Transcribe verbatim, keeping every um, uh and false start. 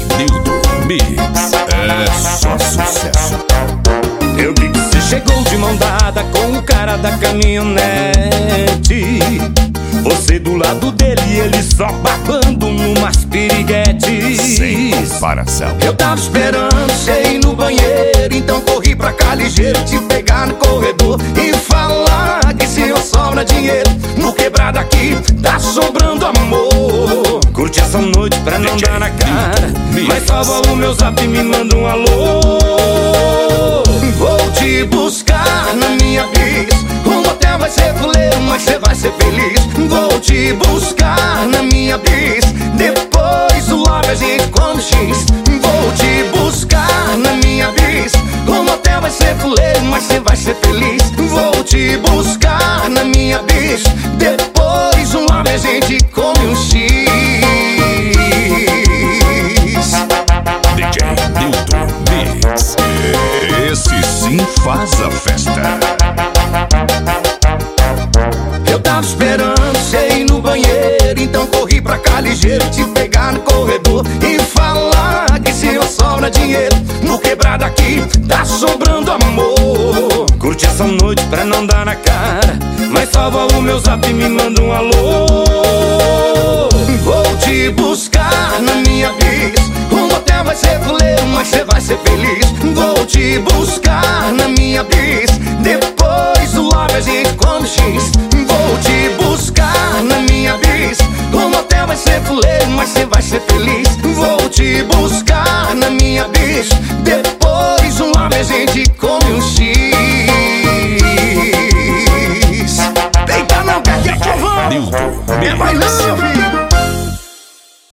Nildo Mix é só sucesso. Eu vi que você chegou de mão dada com o cara da caminhonete. Você do lado dele e ele só babando numas piriguete. Sem comparação. Eu tava esperando você ir no banheiro, então corri pra cá ligeiro, te pegar no corredor e falar que se eu sobra dinheiro no quebrado aqui tá sobrando amor. Curte essa noite pra não dar na cara, mas salva o meu zap e me manda um alô. Vou te buscar na minha bis, o motel vai ser fuleiro, mas cê vai ser feliz. Vou te buscar na minha bis, depois do lobby a gente come X. Vou te buscar na minha bis, o motel vai ser fuleiro, mas cê vai ser feliz. Vou te buscar na minha bis, depois do lobby a gente come um X. D J Nildo Mix, esse sim faz a festa. Eu tava esperando você ir no banheiro, então corri pra cá ligeiro, te pegar no corredor e falar que se eu sobra dinheiro no quebrado aqui tá sobrando amor. Curte essa noite pra não dar na cara, mas salva o meu zap e me manda um alô. Vou te buscar na minha bis, o motel vai ser fuleiro, mas cê vai ser feliz. Vou te buscar na minha bis, depois do lobby a gente come X. Vou te buscar na minha bis, o motel vai ser fuleiro, mas cê vai ser feliz. Vou te buscar na minha bis, depois do lobby a gente come um X. Deita não, que aqui é povão, Nildo é bailão, filho.